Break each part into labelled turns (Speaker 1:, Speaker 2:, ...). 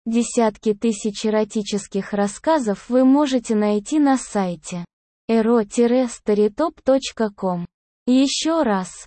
Speaker 1: Десятки тысяч эротических рассказов вы можете найти на сайте ero-storytop.com. Еще раз,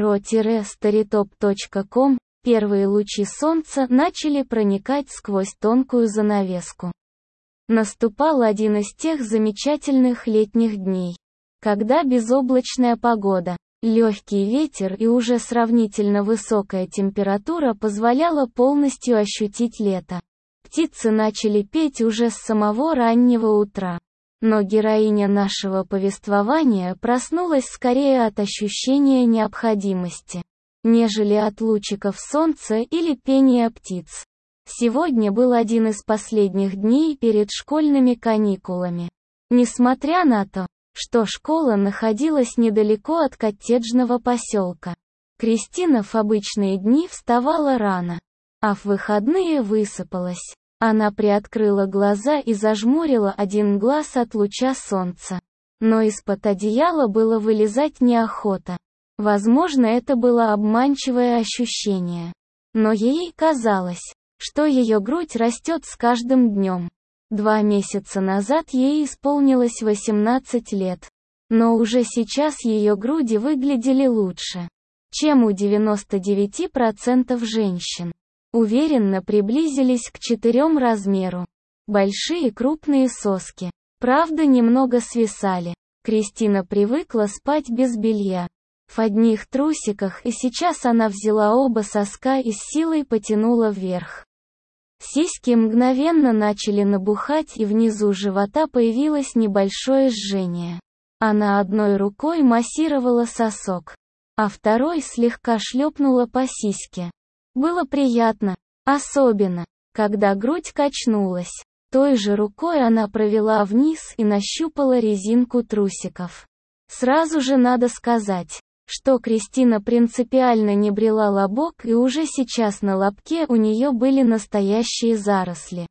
Speaker 1: ero-storytop.com. Первые лучи солнца начали проникать сквозь тонкую занавеску. Наступал один из тех замечательных летних дней, когда безоблачная погода, легкий ветер и уже сравнительно высокая температура позволяла полностью ощутить лето. Птицы начали петь уже с самого раннего утра. Но героиня нашего повествования проснулась скорее от ощущения необходимости, нежели от лучиков солнца или пения птиц. Сегодня был один из последних дней перед школьными каникулами. Несмотря на то, что школа находилась недалеко от коттеджного поселка, Кристина в обычные дни вставала рано, а в выходные высыпалась. Она приоткрыла глаза и зажмурила один глаз от луча солнца. Но из-под одеяла было вылезать неохота. Возможно, это было обманчивое ощущение. Но ей казалось, что ее грудь растет с каждым днем. 2 месяца назад ей исполнилось 18 лет. Но уже сейчас ее груди выглядели лучше, чем у 99% женщин. Уверенно приблизились к 4 размеру. Большие крупные соски, правда, немного свисали. Кристина привыкла спать без белья, в одних трусиках, и сейчас она взяла оба соска и с силой потянула вверх. Сиськи мгновенно начали набухать, и внизу живота появилось небольшое жжение. Она одной рукой массировала сосок, а второй слегка шлепнула по сиське. Было приятно, особенно, когда грудь качнулась. Той же рукой она провела вниз и нащупала резинку трусиков. Сразу же надо сказать, что Кристина принципиально не брела лобок, и уже сейчас на лобке у нее были настоящие заросли.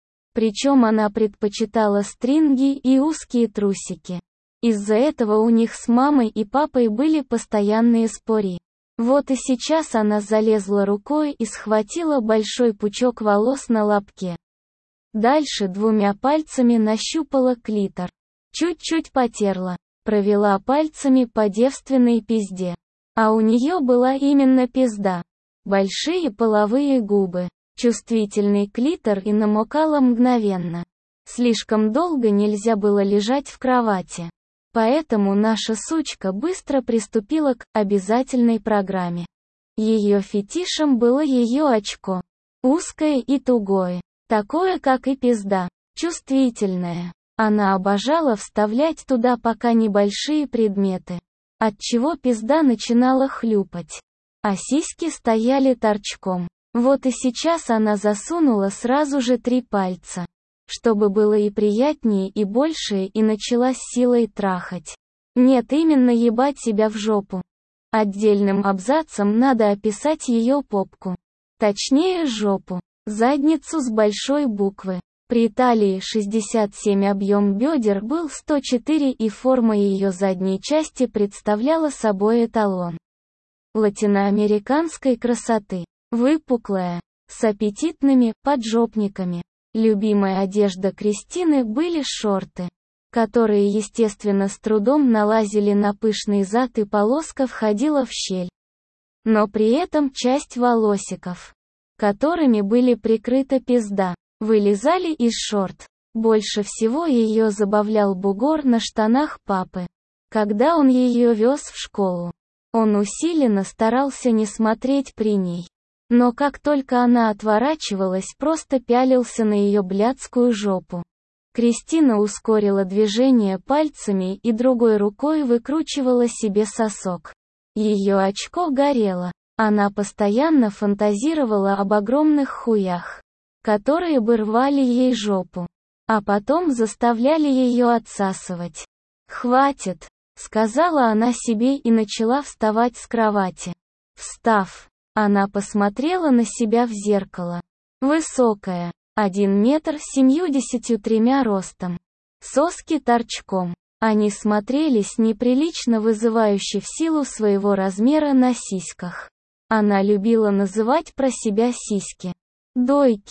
Speaker 1: Причем она предпочитала стринги и узкие трусики. Из-за этого у них с мамой и папой были постоянные споры. Вот и сейчас она залезла рукой и схватила большой пучок волос на лобке. Дальше 2 пальцами нащупала клитор. Чуть-чуть потерла, провела пальцами по девственной пизде. А у нее была именно пизда. Большие половые губы, чувствительный клитор, и намокала мгновенно. Слишком долго нельзя было лежать в кровати. Поэтому наша сучка быстро приступила к обязательной программе. Ее фетишем было ее очко. Узкое и тугое. Такое, как и пизда. Чувствительное. Она обожала вставлять туда пока небольшие предметы, отчего пизда начинала хлюпать, а сиськи стояли торчком. Вот и сейчас она засунула сразу же 3 пальца, чтобы было и приятнее, и больше, и начала с силой трахать. Нет, именно ебать себя в жопу. Отдельным абзацем надо описать ее попку. Точнее, жопу. Задницу с большой буквы. При талии 67 объем бедер был 104, и форма ее задней части представляла собой эталон латиноамериканской красоты. Выпуклая, с аппетитными поджопниками. Любимая одежда Кристины были шорты, которые, естественно, с трудом налазили на пышный зад, и полоска входила в щель. Но при этом часть волосиков, которыми были прикрыта пизда, вылезали из шорт. Больше всего ее забавлял бугор на штанах папы. Когда он ее вез в школу, он усиленно старался не смотреть при ней. Но как только она отворачивалась, просто пялился на ее блядскую жопу. Кристина ускорила движение пальцами и другой рукой выкручивала себе сосок. Ее очко горело. Она постоянно фантазировала об огромных хуях, которые бы рвали ей жопу, а потом заставляли ее отсасывать. «Хватит», — сказала она себе и начала вставать с кровати. Встав, она посмотрела на себя в зеркало. Высокая, 1,73 м ростом. Соски торчком. Они смотрелись неприлично вызывающе в силу своего размера на сиськах. Она любила называть про себя сиськи. Дойки.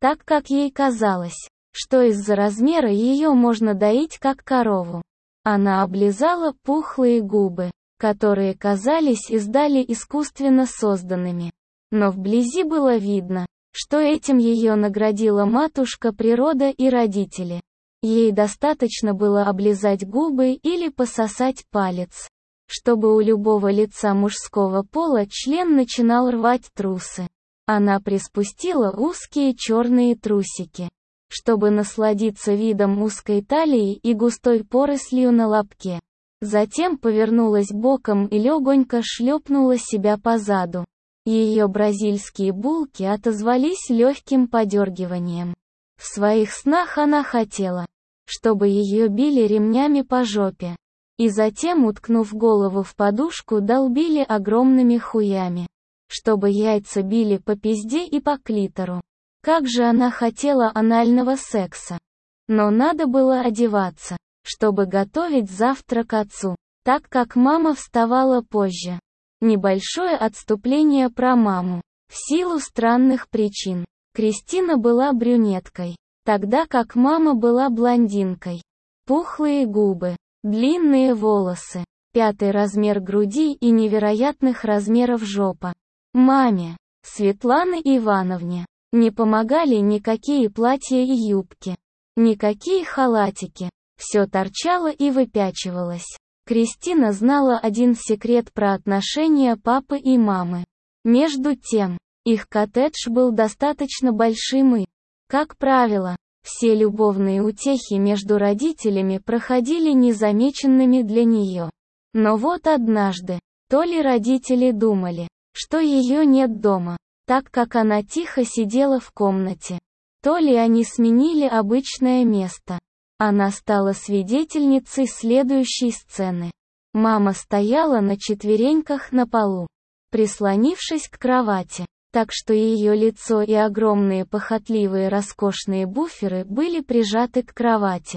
Speaker 1: так как ей казалось, что из-за размера ее можно доить как корову. Она облизала пухлые губы, которые казались издали искусственно созданными. Но вблизи было видно, что этим ее наградила матушка природа и родители. Ей достаточно было облизать губы или пососать палец, чтобы у любого лица мужского пола член начинал рвать трусы. Она приспустила узкие черные трусики, чтобы насладиться видом узкой талии и густой порослью на лобке. Затем повернулась боком и легонько шлепнула себя по заду. Ее бразильские булки отозвались легким подергиванием. В своих снах она хотела, чтобы ее били ремнями по жопе. И затем, уткнув голову в подушку, долбили огромными хуями, чтобы яйца били по пизде и по клитору. Как же она хотела анального секса. Но надо было одеваться, чтобы готовить завтрак отцу, так как мама вставала позже. Небольшое отступление про маму. В силу странных причин, Кристина была брюнеткой, тогда как мама была блондинкой. Пухлые губы, длинные волосы, 5-й размер груди и невероятных размеров жопа. Маме, Светлане Ивановне, не помогали никакие платья и юбки, никакие халатики. Все торчало и выпячивалось. Кристина знала один секрет про отношения папы и мамы. Между тем, их коттедж был достаточно большим и, как правило, все любовные утехи между родителями проходили незамеченными для нее. Но вот однажды, то ли родители думали, что ее нет дома, так как она тихо сидела в комнате, то ли они сменили обычное место. Она стала свидетельницей следующей сцены. Мама стояла на четвереньках на полу, прислонившись к кровати, так что ее лицо и огромные похотливые роскошные буферы были прижаты к кровати.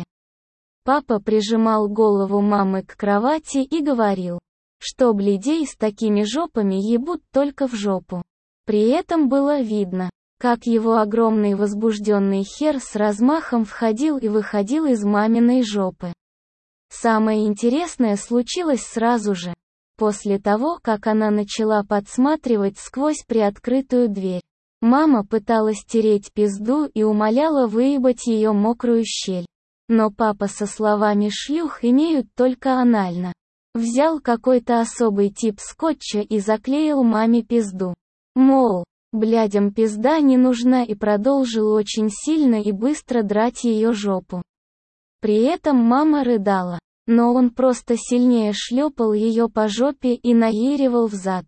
Speaker 1: Папа прижимал голову мамы к кровати и говорил, что блядей с такими жопами ебут только в жопу. При этом было видно, как его огромный возбужденный хер с размахом входил и выходил из маминой жопы. Самое интересное случилось сразу же, после того, как она начала подсматривать сквозь приоткрытую дверь. Мама пыталась тереть пизду и умоляла выебать ее мокрую щель. Но папа со словами «шлюх имеют только анально» взял какой-то особый тип скотча и заклеил маме пизду. Мол, блядям пизда не нужна, и продолжил очень сильно и быстро драть ее жопу. При этом мама рыдала, но он просто сильнее шлепал ее по жопе и наеривал взад.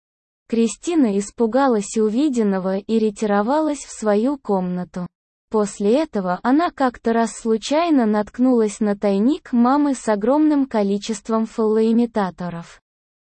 Speaker 1: Кристина испугалась увиденного и ретировалась в свою комнату. После этого она как-то раз случайно наткнулась на тайник мамы с огромным количеством фалоимитаторов.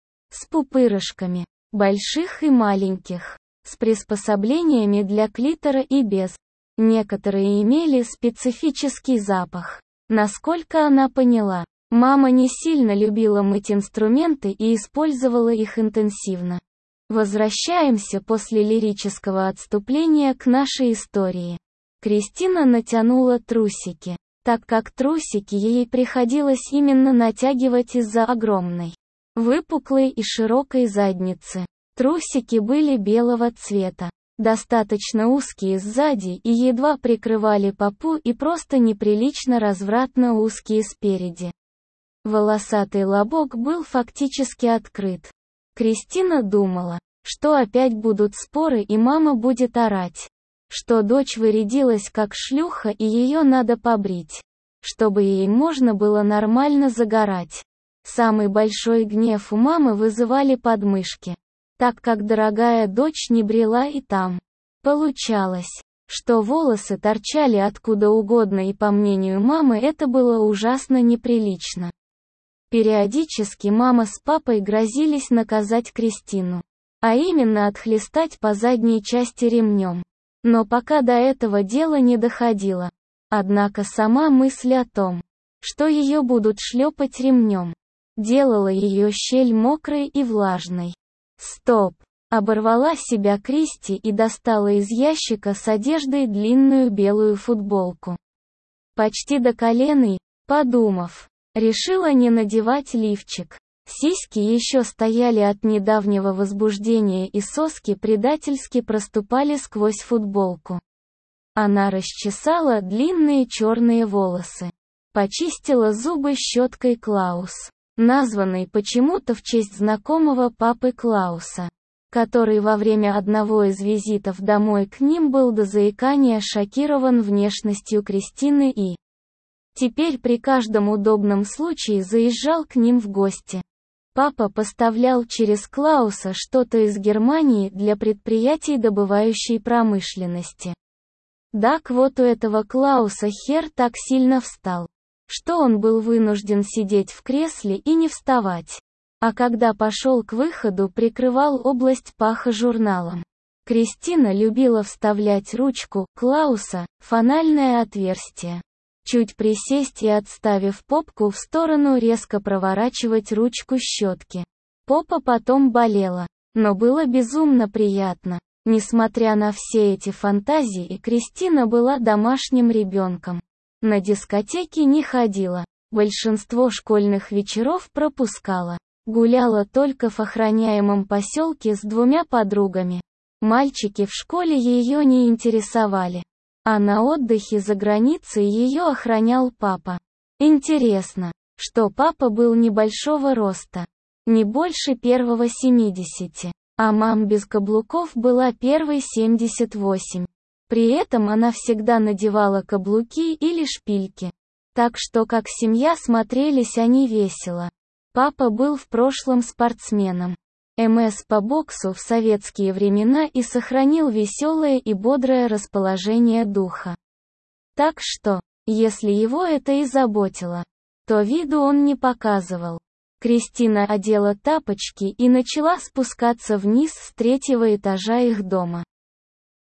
Speaker 1: С пупырышками, больших и маленьких, с приспособлениями для клитора и без. Некоторые имели специфический запах. Насколько она поняла, мама не сильно любила мыть инструменты и использовала их интенсивно. Возвращаемся после лирического отступления к нашей истории. Кристина натянула трусики, так как трусики ей приходилось именно натягивать из-за огромной, выпуклой и широкой задницы. Трусики были белого цвета, достаточно узкие сзади и едва прикрывали попу и просто неприлично развратно узкие спереди. Волосатый лобок был фактически открыт. Кристина думала, что опять будут споры и мама будет орать, что дочь вырядилась как шлюха и ее надо побрить, чтобы ей можно было нормально загорать. Самый большой гнев у мамы вызывали подмышки, так как дорогая дочь не брела и там. Получалось, что волосы торчали откуда угодно, и по мнению мамы это было ужасно неприлично. Периодически мама с папой грозились наказать Кристину, а именно отхлестать по задней части ремнем. Но пока до этого дело не доходило. Однако сама мысль о том, что ее будут шлепать ремнем, делала ее щель мокрой и влажной. Стоп! Оборвала себя Кристи и достала из ящика с одеждой длинную белую футболку. Почти до коленей, подумав, решила не надевать лифчик. Сиськи еще стояли от недавнего возбуждения и соски предательски проступали сквозь футболку. Она расчесала длинные черные волосы. Почистила зубы щеткой Клаус, названной почему-то в честь знакомого папы Клауса, который во время одного из визитов домой к ним был до заикания шокирован внешностью Кристины и теперь при каждом удобном случае заезжал к ним в гости. Папа поставлял через Клауса что-то из Германии для предприятий добывающей промышленности. Так вот у этого Клауса хер так сильно встал, что он был вынужден сидеть в кресле и не вставать. А когда пошел к выходу, прикрывал область паха журналом. Кристина любила вставлять ручку Клауса в анальное отверстие. Чуть присесть и, отставив попку в сторону, резко проворачивать ручку щетки. Попа потом болела, но было безумно приятно. Несмотря на все эти фантазии, Кристина была домашним ребенком. На дискотеки не ходила, большинство школьных вечеров пропускала. Гуляла только в охраняемом поселке с 2 подругами. Мальчики в школе ее не интересовали. А на отдыхе за границей ее охранял папа. Интересно, что папа был небольшого роста, не больше 1,70, а мам без каблуков была 1,78. При этом она всегда надевала каблуки или шпильки. Так что как семья смотрелись они весело. Папа был в прошлом спортсменом. МС по боксу в советские времена и сохранил веселое и бодрое расположение духа. Так что, если его это и заботило, то виду он не показывал. Кристина одела тапочки и начала спускаться вниз с 3-го этажа их дома.